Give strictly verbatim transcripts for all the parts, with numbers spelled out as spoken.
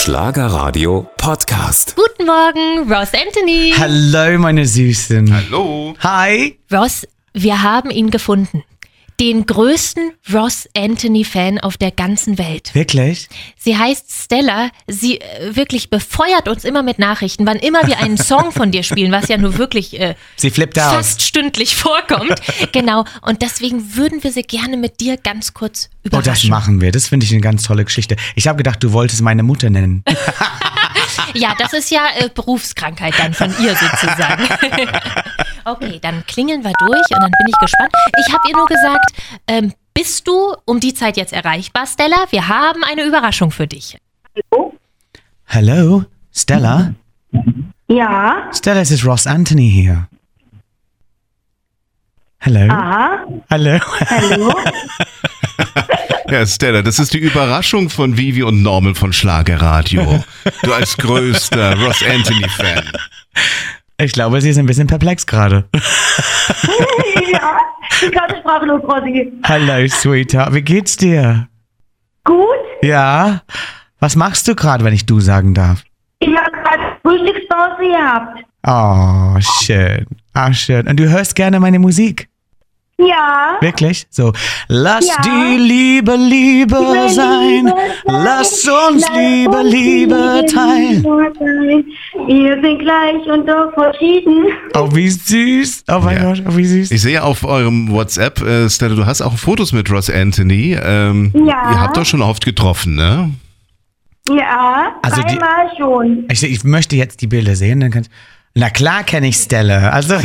Schlagerradio Podcast. Guten Morgen, Ross Anthony. Hallo, meine Süßen. Hallo. Hi. Ross, wir haben ihn gefunden. Den größten Ross Anthony-Fan auf der ganzen Welt. Wirklich? Sie heißt Stella. Sie äh, wirklich befeuert uns immer mit Nachrichten, wann immer wir einen Song von dir spielen, was ja nur wirklich äh, Sie flippt aus. fast stündlich vorkommt. Genau. Und deswegen würden wir sie gerne mit dir ganz kurz Oh, das überraschen. machen wir. Das finde ich eine ganz tolle Geschichte. Ich habe gedacht, du wolltest meine Mutter nennen. Ja, das ist ja äh, Berufskrankheit dann von ihr sozusagen. Okay, dann klingeln wir durch und dann bin ich gespannt. Ich habe ihr nur gesagt, ähm, bist du um die Zeit jetzt erreichbar, Stella? Wir haben eine Überraschung für dich. Hallo? Hallo, Stella? Ja. Stella, es ist Ross Anthony hier. Hallo? Aha. Hallo? Hallo. Ja, Stella, das ist die Überraschung von Vivi und Norman von Schlagerradio. Du als größter Ross Anthony-Fan. Ich glaube, sie ist ein bisschen perplex gerade. Ja, ich bin gerade sprachlos, Rossi. Hallo, Sweetheart. Wie geht's dir? Gut? Ja? Was machst du gerade, wenn ich du sagen darf? Ich habe gerade Frühstückspause gehabt. Oh, schön. Ah, schön. Und du hörst gerne meine Musik? Ja. Wirklich? So, lass Ja. die Liebe, Liebe Liebe, sein. Liebe Lass sein. uns Lass Liebe, uns Liebe Liebe, teilen. Liebe sein. Wir sind gleich und doch verschieden. Oh, wie süß. Oh mein Ja. Gott, oh, wie süß. Ich sehe auf eurem WhatsApp, äh, Stella, du hast auch Fotos mit Ross Anthony. Ähm, Ja. Ihr habt doch schon oft getroffen, ne? Ja, Also die- einmal schon. Ich, ich möchte jetzt die Bilder sehen. Dann kannst, na klar kenne ich Stella. Also,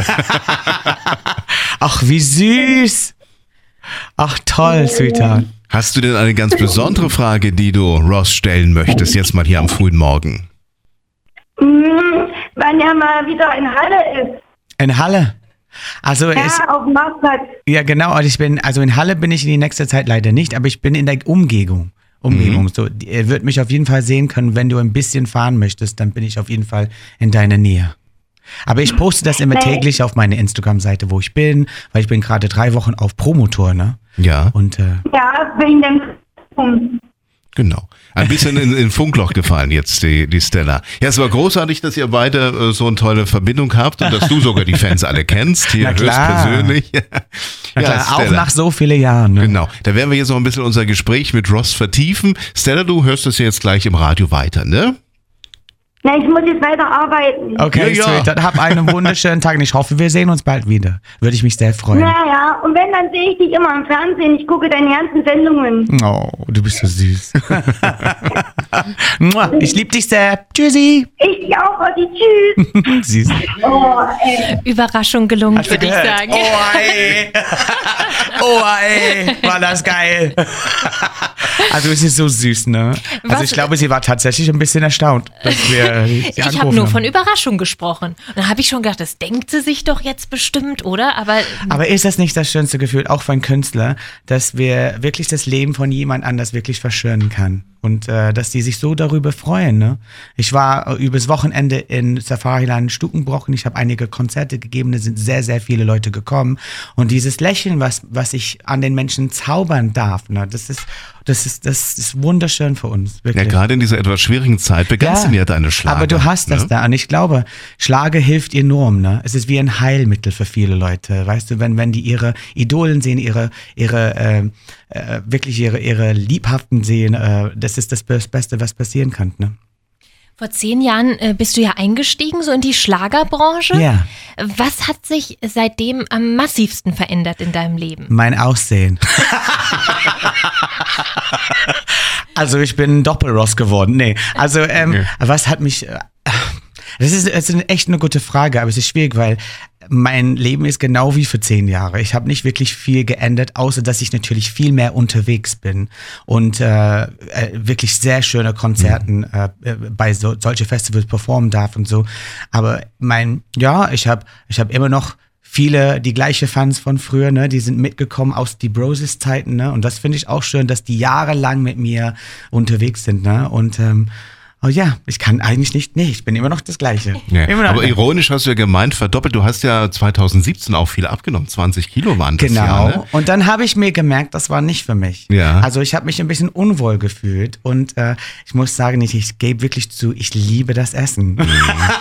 ach, wie süß. Ach, toll, Sweetheart. Hast du denn eine ganz besondere Frage, die du Ross stellen möchtest, jetzt mal hier am frühen Morgen? Hm, wann er mal wieder in Halle ist. In Halle. Also, Ja, es, auf dem Marktplatz. ja genau, und ich bin, also in Halle bin ich in die nächste Zeit leider nicht, aber ich bin in der Umgebung. Umgebung. So, die- er wird mich auf jeden Fall sehen können, wenn du ein bisschen fahren möchtest, dann bin ich auf jeden Fall in deiner Nähe. Aber ich poste das immer Nee. täglich auf meine Instagram-Seite, wo ich bin, weil ich bin gerade drei Wochen auf Promotour, ne? Ja, Und äh, Ja, wegen dem Punkt. genau. Ein bisschen in, in Funkloch gefallen jetzt, die, die Stella. Ja, es war großartig, dass ihr beide äh, so eine tolle Verbindung habt und dass du sogar die Fans alle kennst, hier Na klar. höchstpersönlich. na klar, auch Stella. nach so vielen Jahren. Ne? Genau, da werden wir jetzt noch ein bisschen unser Gespräch mit Ross vertiefen. Stella, du hörst das ja jetzt gleich im Radio weiter, ne? Na, ich muss jetzt weiter arbeiten. Okay, Ja, ja. sweet. Dann hab einen wunderschönen Tag und ich hoffe, wir sehen uns bald wieder. Würde ich mich sehr freuen. Naja, und wenn, dann sehe ich dich immer im Fernsehen. Ich gucke deine ganzen Sendungen. Oh, du bist so süß. Mua, ich liebe dich sehr. Tschüssi. Ich dich auch, Rossi. Tschüss. Süß. Oh, ey. Überraschung gelungen, würde ich sagen. Oh, ey. Oh, ey. War das geil. Also es ist so süß, ne? Also Was- ich glaube, sie war tatsächlich ein bisschen erstaunt, dass wir sie Ich habe angerufen nur haben. von Überraschung gesprochen. Und dann habe ich schon gedacht, das denkt sie sich doch jetzt bestimmt, oder? Aber Aber ist das nicht das schönste Gefühl, auch für einen Künstler, dass wir wirklich das Leben von jemand anders wirklich verschönern kann? Und äh, dass die sich so darüber freuen, ne? Ich war äh, übers Wochenende in Safariland Stukenbrocken. Ich habe einige Konzerte gegeben, da sind sehr, sehr viele Leute gekommen. Und dieses Lächeln, was, was ich an den Menschen zaubern darf, ne? Das ist, das ist, das ist wunderschön für uns, Ja, wirklich. gerade in dieser etwas schwierigen Zeit begeistern ja deine Schlager. Aber du hast das ne? da und ich glaube, Schlager hilft enorm, ne? Es ist wie ein Heilmittel für viele Leute, weißt du, wenn wenn die ihre Idolen sehen, ihre ihre äh, äh, wirklich ihre ihre Liebhaften sehen, äh, das ist das Beste, was passieren kann, ne? vor zehn Jahren äh, bist du ja eingestiegen, so in die Schlagerbranche. Ja. Was hat sich seitdem am massivsten verändert in deinem Leben? Mein Aussehen. Also ich bin Doppelross geworden. Nee, also ähm, Okay. was hat mich... Äh, das ist, das ist echt eine gute Frage, aber es ist schwierig, weil mein Leben ist genau wie für zehn Jahre. Ich habe nicht wirklich viel geändert, außer dass ich natürlich viel mehr unterwegs bin und äh, äh, wirklich sehr schöne Konzerten äh, äh, bei so, solche Festivals performen darf und so. Aber mein, ja, ich habe ich hab immer noch viele, die gleiche Fans von früher, ne, die sind mitgekommen aus die Broses-Zeiten, ne, und das finde ich auch schön, dass die jahrelang mit mir unterwegs sind, ne, und ähm, Oh ja, ich kann eigentlich nicht, nee, ich bin immer noch das Gleiche. Ja. Immer noch Aber gleich. ironisch hast du ja gemeint, verdoppelt. Du hast ja zwanzig siebzehn auch viel abgenommen. zwanzig Kilo waren das Genau. ja, ne? Und dann habe ich mir gemerkt, das war nicht für mich. Ja. Also ich habe mich ein bisschen unwohl gefühlt und äh, ich muss sagen, ich, ich gebe wirklich zu, ich liebe das Essen. Mhm.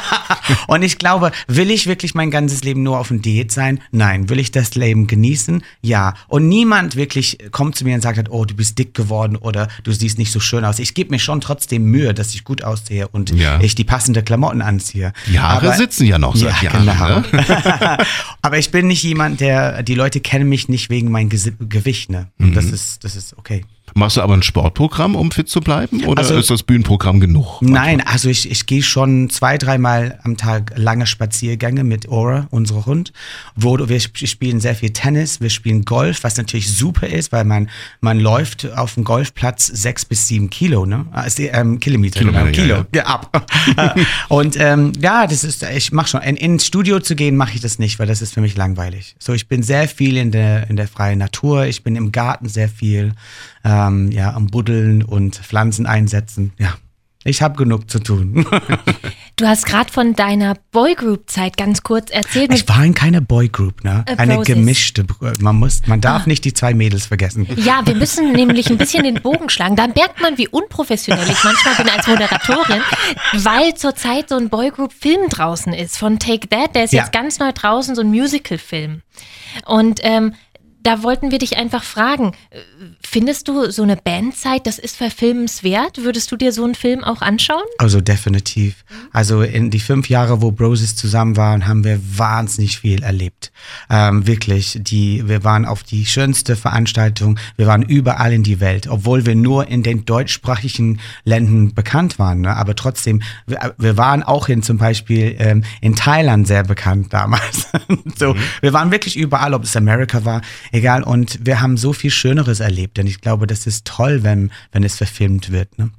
Und ich glaube, will ich wirklich mein ganzes Leben nur auf einer Diät sein? Nein. Will ich das Leben genießen? Ja. Und niemand wirklich kommt zu mir und sagt, oh, du bist dick geworden oder du siehst nicht so schön aus. Ich gebe mir schon trotzdem Mühe, dass ich gut aussehe und ja. ich die passende Klamotten anziehe. Die Haare Aber, sitzen ja noch seit ja, Jahren. Genau. Ne? Aber ich bin nicht jemand, der, die Leute kennen mich nicht wegen meinem Ge- Gewicht, ne? Mhm. Das ist, das ist okay. Machst du aber ein Sportprogramm, um fit zu bleiben? Oder Also, ist das Bühnenprogramm genug? Nein, also ich, ich gehe schon zwei, dreimal am Tag lange Spaziergänge mit Aura, unserem Hund, wo wir spielen sehr viel Tennis, wir spielen Golf, was natürlich super ist, weil man, man läuft auf dem Golfplatz sechs bis sieben Kilo, ne? Also, ähm, Kilometer, Kilometer, genau, Kilo, ja, ja, ab. Und ähm, ja, das ist, ich mache schon, in, ins Studio zu gehen, mache ich das nicht, weil das ist für mich langweilig. So, ich bin sehr viel in der, in der freien Natur, ich bin im Garten sehr viel, ähm, ja, am Buddeln und Pflanzen einsetzen, ja. Ich habe genug zu tun. Du hast gerade von deiner Boygroup-Zeit ganz kurz erzählt. Ich war in keiner Boygroup, ne? Äh, Eine Broses. gemischte. Man muss, man darf Ah. nicht die zwei Mädels vergessen. Ja, wir müssen nämlich ein bisschen den Bogen schlagen. Da merkt man, wie unprofessionell ich manchmal bin als Moderatorin, weil zurzeit so ein Boygroup-Film draußen ist von Take That. Der ist Ja. jetzt ganz neu draußen, so ein Musical-Film. Und ähm, da wollten wir dich einfach fragen, äh, findest du so eine Bandzeit, das ist verfilmenswert? Würdest du dir so einen Film auch anschauen? Also definitiv. Also in die fünf Jahre, wo Broses zusammen waren, haben wir wahnsinnig viel erlebt. Ähm, wirklich. Die, wir waren auf die schönste Veranstaltung. Wir waren überall in die Welt, obwohl wir nur in den deutschsprachigen Ländern bekannt waren. Ne? Aber trotzdem, wir, wir waren auch in zum Beispiel ähm, in Thailand sehr bekannt damals. so, mhm. Wir waren wirklich überall, ob es Amerika war, egal. Und wir haben so viel Schöneres erlebt. Denn ich glaube, das ist toll, wenn, wenn es verfilmt wird. Ne?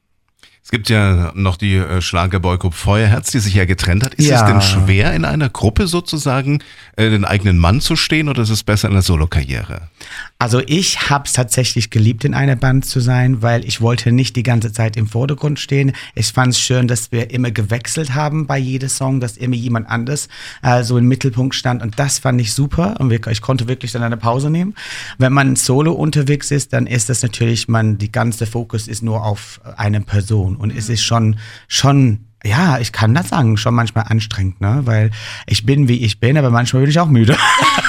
Es gibt ja noch die äh, Schlager-Boygroup Feuerherz, die sich ja getrennt hat. Ist Ja. es denn schwer, in einer Gruppe sozusagen äh, den eigenen Mann zu stehen oder ist es besser in der Solokarriere? Also ich habe es tatsächlich geliebt, in einer Band zu sein, weil ich wollte nicht die ganze Zeit im Vordergrund stehen. Ich fand es schön, dass wir immer gewechselt haben bei jedem Song, dass immer jemand anders äh, so im Mittelpunkt stand und das fand ich super und wir, ich konnte wirklich dann eine Pause nehmen. Wenn man solo unterwegs ist, dann ist das natürlich, man die ganze Fokus ist nur auf eine Person und es ist schon schon ja, ich kann das sagen, schon manchmal anstrengend, ne, weil ich bin, wie ich bin, aber manchmal bin ich auch müde.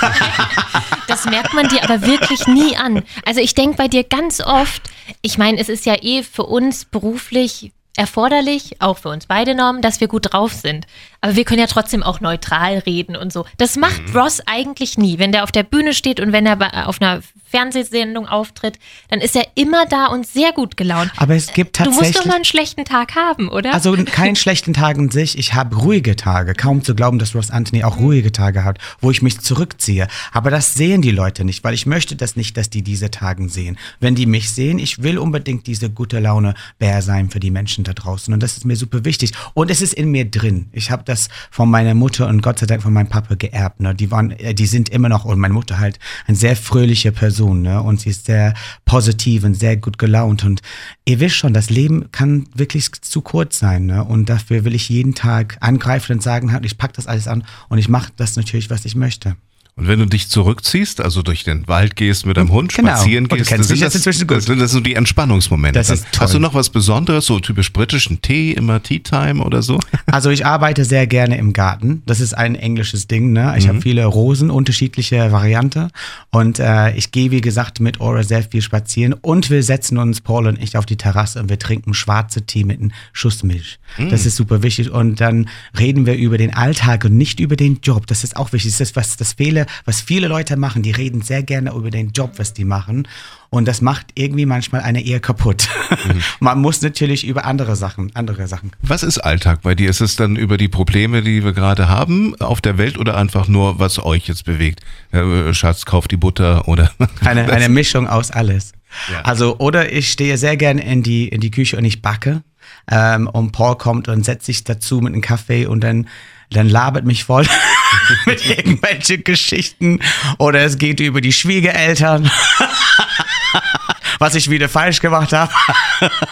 Das merkt man dir aber wirklich nie an. Also ich denke bei dir ganz oft, ich meine, es ist ja eh für uns beruflich erforderlich, auch für uns beide Normen, dass wir gut drauf sind. Aber wir können ja trotzdem auch neutral reden und so. Das macht mhm. Ross eigentlich nie. Wenn der auf der Bühne steht und wenn er bei, auf einer Fernsehsendung auftritt, dann ist er immer da und sehr gut gelaunt. Aber es gibt Du tatsächlich... musst doch mal einen schlechten Tag haben, oder? Also keinen schlechten Tag in sich. Ich habe ruhige Tage. Kaum zu glauben, dass Ross Anthony auch ruhige Tage hat, wo ich mich zurückziehe. Aber das sehen die Leute nicht, weil ich möchte das nicht, dass die diese Tagen sehen. Wenn die mich sehen, ich will unbedingt diese gute Laune Bär sein für die Menschen da draußen. Und das ist mir super wichtig. Und es ist in mir drin. Ich habe das von meiner Mutter und Gott sei Dank von meinem Papa geerbt. Ne? Die waren, die sind immer noch, und meine Mutter halt, eine sehr fröhliche Person. Ne? Und sie ist sehr positiv und sehr gut gelaunt. Und ihr wisst schon, das Leben kann wirklich zu kurz sein. Ne? Und dafür will ich jeden Tag angreifen und sagen, ich packe das alles an und ich mache das natürlich, was ich möchte. Und wenn du dich zurückziehst, also durch den Wald gehst mit deinem Hund, Genau. spazieren Und du gehst, kennst das dich sind jetzt das, inzwischen gut. das sind das so die Entspannungsmomente. Das dann. ist toll. Hast du noch was Besonderes, so typisch britischen Tee, immer Tea Time oder so? Also ich arbeite sehr gerne im Garten. Das ist ein englisches Ding. Ne? Ich Mhm. habe viele Rosen, unterschiedliche Varianten. Und äh, ich gehe, wie gesagt, mit Aura sehr viel spazieren. Und wir setzen uns, Paul und ich, auf die Terrasse und wir trinken schwarze Tee mit einem Schuss Milch. Mhm. Das ist super wichtig. Und dann reden wir über den Alltag und nicht über den Job. Das ist auch wichtig. Das ist was, das Fehle, was viele Leute machen. Die reden sehr gerne über den Job, was die machen. Und das macht irgendwie manchmal eine Ehe kaputt. Mhm. Man muss natürlich über andere Sachen, andere Sachen. Was ist Alltag bei dir? Ist es dann über die Probleme, die wir gerade haben auf der Welt oder einfach nur, was euch jetzt bewegt? Ja, Schatz, kauf die Butter oder? Eine, eine Mischung aus alles. Ja. Also, oder ich stehe sehr gerne in die, in die Küche und ich backe. Ähm, und Paul kommt und setzt sich dazu mit einem Kaffee und dann, dann labert mich voll mit irgendwelchen Geschichten. Oder es geht über die Schwiegereltern. Was ich wieder falsch gemacht habe.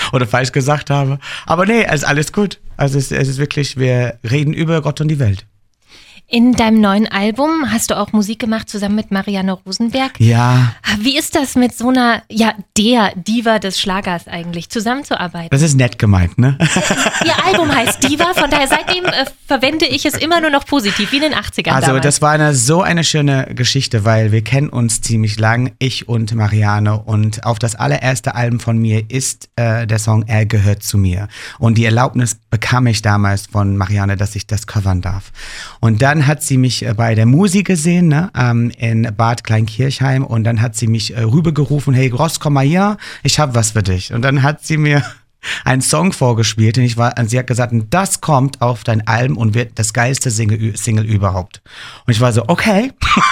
oder falsch gesagt habe. Aber nee, es ist alles gut. Also es, es ist wirklich, wir reden über Gott und die Welt. In deinem neuen Album hast du auch Musik gemacht zusammen mit Marianne Rosenberg. Ja. Wie ist das mit so einer, ja, der Diva des Schlagers eigentlich, zusammenzuarbeiten? Das ist nett gemeint, ne? Ihr Album heißt Diva, von daher seitdem äh, verwende ich es immer nur noch positiv, wie in den achtzigern Also damals. das war eine, so eine schöne Geschichte, weil wir kennen uns ziemlich lang, ich und Marianne. Und auf das allererste Album von mir ist äh, der Song Er gehört zu mir. Und die Erlaubnis bekam ich damals von Marianne, dass ich das covern darf. Und dann hat sie mich bei der Musi gesehen, ne, ähm, in Bad Kleinkirchheim, und dann hat sie mich äh, rübergerufen, hey Ross, komm mal hier, ich habe was für dich. Und dann hat sie mir einen Song vorgespielt und ich war, und sie hat gesagt, das kommt auf dein Album und wird das geilste Single, Single überhaupt. Und ich war so, okay.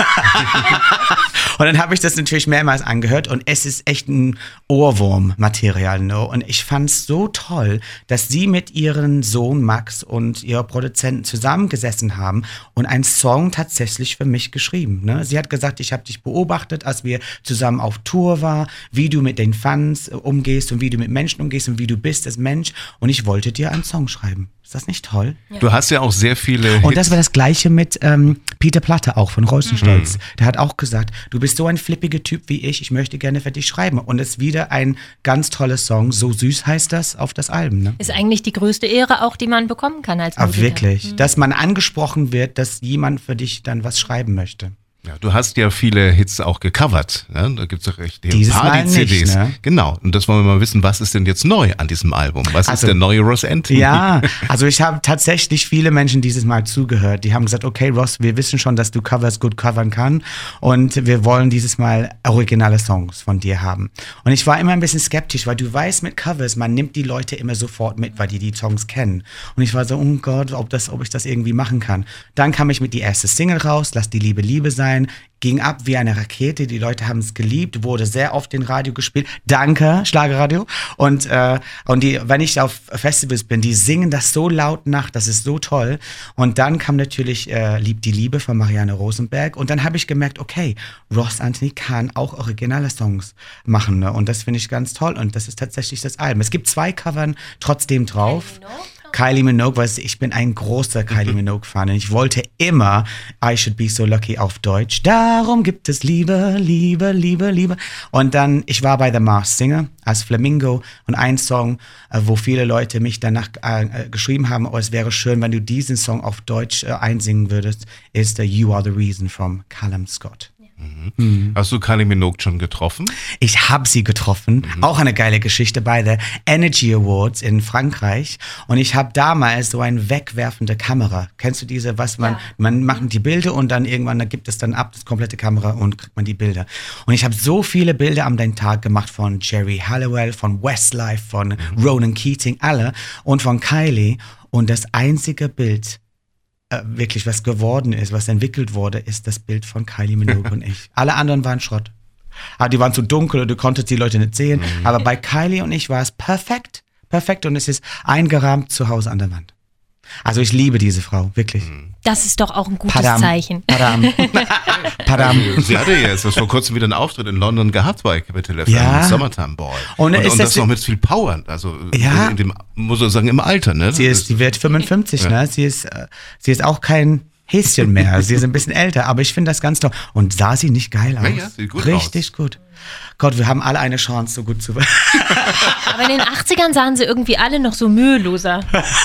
Und dann habe ich das natürlich mehrmals angehört und es ist echt ein Ohrwurm-Material. No? Und ich fand es so toll, dass sie mit ihrem Sohn Max und ihrer Produzenten zusammengesessen haben und einen Song tatsächlich für mich geschrieben. Ne? Sie hat gesagt, ich habe dich beobachtet, als wir zusammen auf Tour waren, wie du mit den Fans umgehst und wie du mit Menschen umgehst und wie du bist als Mensch. Und ich wollte dir einen Song schreiben. Ist das nicht toll? Ja. Du hast ja auch sehr viele Hits. Und das war das Gleiche mit ähm, Peter Platte auch von Rosenstolz. Mhm. Der hat auch gesagt, du bist so ein flippiger Typ wie ich, ich möchte gerne für dich schreiben. Und es ist wieder ein ganz toller Song, so süß heißt das auf das Album. Ne? Ist eigentlich die größte Ehre auch, die man bekommen kann als Musiker. Aber wirklich, mhm. dass man angesprochen wird, dass jemand für dich dann was schreiben möchte. Ja, du hast ja viele Hits auch gecovert. Ne? Da gibt es doch echt Dieses Party-C Ds. Nicht, ne? Genau. Und das wollen wir mal wissen, was ist denn jetzt neu an diesem Album? Was also, ist der neue Ross Anthony? Ja, also ich habe tatsächlich viele Menschen dieses Mal zugehört. Die haben gesagt, okay Ross, wir wissen schon, dass du Covers gut covern kannst und wir wollen dieses Mal originale Songs von dir haben. Und ich war immer ein bisschen skeptisch, weil du weißt, mit Covers, man nimmt die Leute immer sofort mit, weil die die Songs kennen. Und ich war so, oh Gott, ob, das, ob ich das irgendwie machen kann. Dann kam ich mit die erste Single raus, Lass die Liebe Liebe sein, ging ab wie eine Rakete, die Leute haben es geliebt, wurde sehr oft in Radio gespielt. Danke, Schlagerradio. Und, äh, und die, wenn ich auf Festivals bin, die singen das so laut nach, das ist so toll. Und dann kam natürlich äh, Lieb die Liebe von Marianne Rosenberg. Und dann habe ich gemerkt, okay, Ross Anthony kann auch originale Songs machen. Ne? Und das finde ich ganz toll. Und das ist tatsächlich das Album. Es gibt zwei Covern trotzdem drauf. Kylie Minogue, weil ich bin ein großer Kylie Minogue-Fan und ich wollte immer I Should Be So Lucky auf Deutsch. Darum gibt es Liebe, Liebe, Liebe, Liebe. Und dann, ich war bei The Masked Singer als Flamingo und ein Song, wo viele Leute mich danach äh, geschrieben haben, oh, es wäre schön, wenn du diesen Song auf Deutsch äh, einsingen würdest, ist uh, You Are The Reason from Callum Scott. Mhm. Mhm. Hast du Kylie Minogue schon getroffen? Ich habe sie getroffen. Mhm. Auch eine geile Geschichte bei der Energy Awards in Frankreich. Und ich habe damals so eine wegwerfende Kamera. Kennst du diese, was man, ja. man macht die Bilder und dann irgendwann da gibt es dann ab, das komplette Kamera und kriegt man die Bilder. Und ich habe so viele Bilder am den Tag gemacht von Jerry Halliwell, von Westlife, von mhm. Ronan Keating, alle und von Kylie. Und das einzige Bild, wirklich was geworden ist, was entwickelt wurde, ist das Bild von Kylie Minogue und ich. Alle anderen waren Schrott. Aber die waren zu dunkel und du konntest die Leute nicht sehen. Mhm. Aber bei Kylie und ich war es perfekt, perfekt und es ist eingerahmt zu Hause an der Wand. Also ich liebe diese Frau, wirklich. Das ist doch auch ein gutes Padam. Zeichen. Padam. Padam. Also, sie hatte ja jetzt vor kurzem wieder einen Auftritt in London gehabt bei Capital F M, ja. Summertime Ball. Und, und, ist und das, das noch mit viel Power, also ja. in dem, muss man sagen, im Alter, ne? Sie ist, die wird fünfundfünfzig, ja. ne? Sie ist, sie ist auch kein Häschen mehr. Sie ist ein bisschen älter, aber ich finde das ganz toll. Und sah sie nicht geil aus? Ja, ja, sieht gut Richtig aus. gut. Gott, wir haben alle eine Chance, so gut zu werden. Aber in den achtzigern sahen sie irgendwie alle noch so müheloser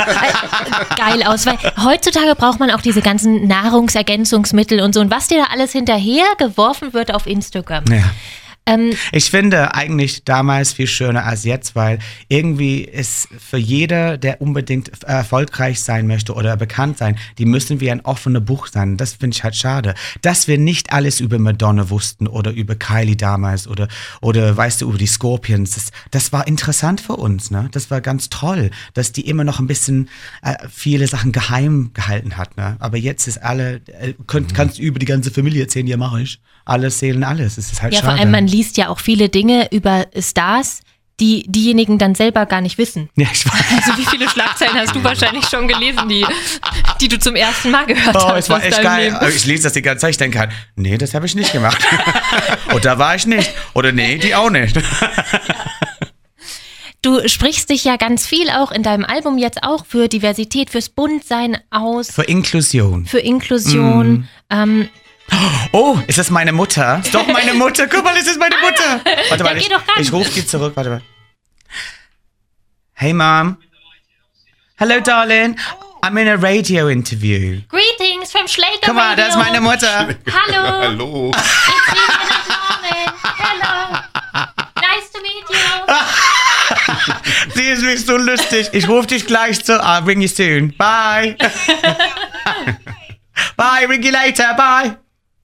geil aus, weil heutzutage braucht man auch diese ganzen Nahrungsergänzungsmittel und so. Und was dir da alles hinterher geworfen wird auf Instagram. Ja. Ähm, ich finde eigentlich damals viel schöner als jetzt, weil irgendwie ist für jeder, der unbedingt erfolgreich sein möchte oder bekannt sein, die müssen wie ein offenes Buch sein. Das finde ich halt schade. Dass wir nicht alles über Madonna wussten oder über Kylie damals oder, oder weißt du, über die Scorpions. Das, das war interessant für uns, ne? Das war ganz toll, dass die immer noch ein bisschen äh, viele Sachen geheim gehalten hat, ne? Aber jetzt ist alle, äh, könnt, kannst du über die ganze Familie erzählen, ja mach ich. Alle erzählen alles. Es ist halt ja, schade. vor allem, man liest ja auch viele Dinge über Stars, die diejenigen dann selber gar nicht wissen. Ja, ich weiß. Also wie viele Schlagzeilen hast du wahrscheinlich schon gelesen, die, die du zum ersten Mal gehört oh, hast? Es war echt geil. Leben. Ich lese das die ganze Zeit, ich denke halt, nee, das habe ich nicht gemacht. Und da war ich nicht. Oder nee, die auch nicht. Du sprichst dich ja ganz viel auch in deinem Album jetzt auch für Diversität, fürs Buntsein aus. Für Inklusion. Für Inklusion. Mm. Ähm, oh, ist das meine Mutter? Ist doch meine Mutter. Guck mal, ist das meine Mutter? Warte mal, ich, ich rufe die zurück. Warte mal. Hey, Mom. Hello, darling. I'm in a radio interview. Greetings from Schläger Guck mal, Radio. das ist meine Mutter. Hallo. Hallo. It's Vivian and Norman. Hello. Nice to meet you. Sie ist nicht so lustig. Ich rufe dich gleich zu. I'll ring you soon. Bye. Bye, ring you later. Bye.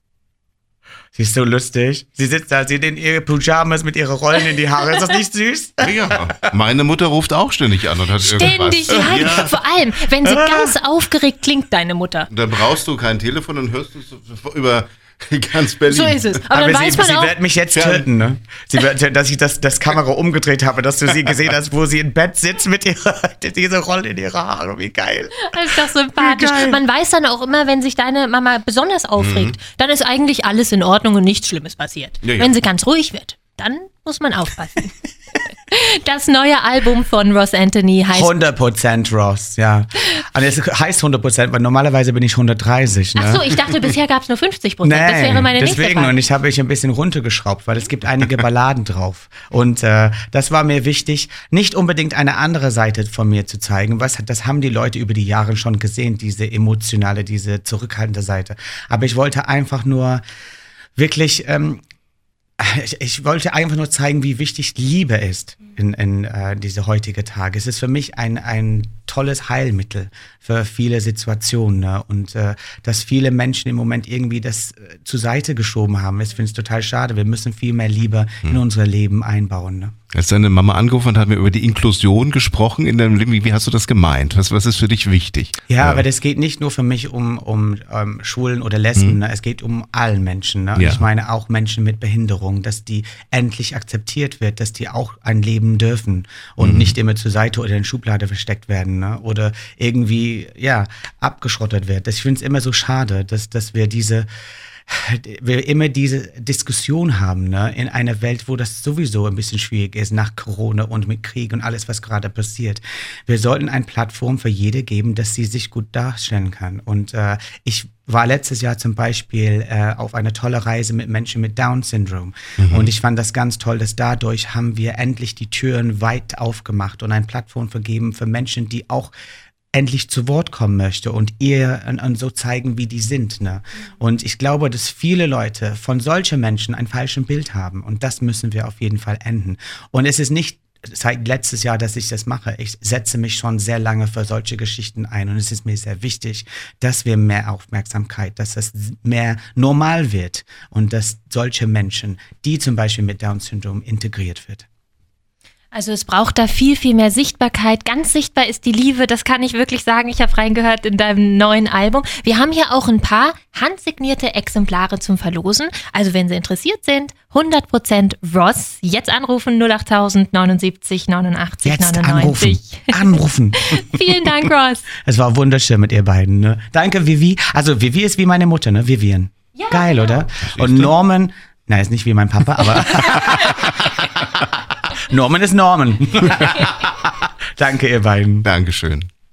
Sie ist so lustig. Sie sitzt da, sie hat in ihre Pyjamas mit ihren Rollen in die Haare. Ist das nicht süß? Ja, meine Mutter ruft auch ständig an und hat Ständig, irgendwas. ja. ja. Vor allem, wenn sie ganz aufgeregt klingt, deine Mutter. Dann brauchst du kein Telefon und hörst du es über ganz Berlin. So ist es. Aber, Aber dann sie, weiß man sie auch, wird mich jetzt töten, ne? Sie wird, dass ich das, das Kamera umgedreht habe, dass du sie gesehen hast, wo sie im Bett sitzt mit ihrer, diese Rolle in ihre Haare. Wie geil. das ist doch sympathisch. Man weiß dann auch immer, wenn sich deine Mama besonders aufregt, mhm. dann ist eigentlich alles in Ordnung und nichts Schlimmes passiert. Ja, ja. Wenn sie ganz ruhig wird, dann muss man aufpassen. Das neue Album von Ross Anthony heißt... hundert Prozent Ross, ja. Und es heißt hundert Prozent, weil normalerweise bin ich hundertdreißig. Ne? Ach so, ich dachte, bisher gab es nur fünfzig Prozent. Nee, das wäre meine nächste deswegen, Frage. Und ich habe mich ein bisschen runtergeschraubt, weil es gibt einige Balladen drauf. Und äh, das war mir wichtig, nicht unbedingt eine andere Seite von mir zu zeigen. Was, das haben die Leute über die Jahre schon gesehen, diese emotionale, diese zurückhaltende Seite. Aber ich wollte einfach nur wirklich... Ähm, Ich, ich wollte einfach nur zeigen, wie wichtig Liebe ist in, in äh, diese heutige Tage. Es ist für mich ein, ein tolles Heilmittel für viele Situationen. Ne? Und äh, dass viele Menschen im Moment irgendwie das äh, zur Seite geschoben haben, ich finde es total schade. Wir müssen viel mehr Liebe hm. in unser Leben einbauen. Ne? Als deine Mama angerufen hat, haben wir über die Inklusion gesprochen in deinem Leben. Wie hast du das gemeint? Was, was ist für dich wichtig? Ja, ja, aber das geht nicht nur für mich um, um, um Schwulen oder Lesben. Hm. Ne? Es geht um allen Menschen. Ne? Ja. Ich meine auch Menschen mit Behinderung, dass die endlich akzeptiert wird, dass die auch ein Leben dürfen und mhm. nicht immer zur Seite oder in Schublade versteckt werden, ne? Oder irgendwie ja abgeschrottet wird. Das, ich finde es immer so schade, dass, dass wir diese wir immer diese Diskussion haben, ne, in einer Welt, wo das sowieso ein bisschen schwierig ist, nach Corona und mit Krieg und alles, was gerade passiert. Wir sollten eine Plattform für jede geben, dass sie sich gut darstellen kann. Und äh, ich war letztes Jahr zum Beispiel äh, auf einer tolle Reise mit Menschen mit Down-Syndrom. Mhm. Und ich fand das ganz toll, dass dadurch haben wir endlich die Türen weit aufgemacht und eine Plattform vergeben für Menschen, die auch endlich zu Wort kommen möchte und ihr und, und so zeigen, wie die sind. Ne? Und ich glaube, dass viele Leute von solchen Menschen ein falsches Bild haben und das müssen wir auf jeden Fall enden. Und es ist nicht seit letztes Jahr, dass ich das mache. Ich setze mich schon sehr lange für solche Geschichten ein und es ist mir sehr wichtig, dass wir mehr Aufmerksamkeit, dass das mehr normal wird und dass solche Menschen, die zum Beispiel mit Down-Syndrom integriert wird. Also es braucht da viel, viel mehr Sichtbarkeit. Ganz sichtbar ist die Liebe, das kann ich wirklich sagen. Ich habe reingehört in deinem neuen Album. Wir haben hier auch ein paar handsignierte Exemplare zum Verlosen. Also wenn Sie interessiert sind, hundert Prozent Ross. Jetzt anrufen null acht tausend neunundsiebzig neunundachtzig Jetzt neunundneunzig. Anrufen. Anrufen. Vielen Dank, Ross. Es war wunderschön mit ihr beiden. Ne? Danke, Vivi. Also Vivi ist wie meine Mutter, ne? Vivian. Ja, geil, genau. Oder? Und Norman, nein, ist nicht wie mein Papa, aber... Norman ist Norman. Danke, ihr beiden. Dankeschön.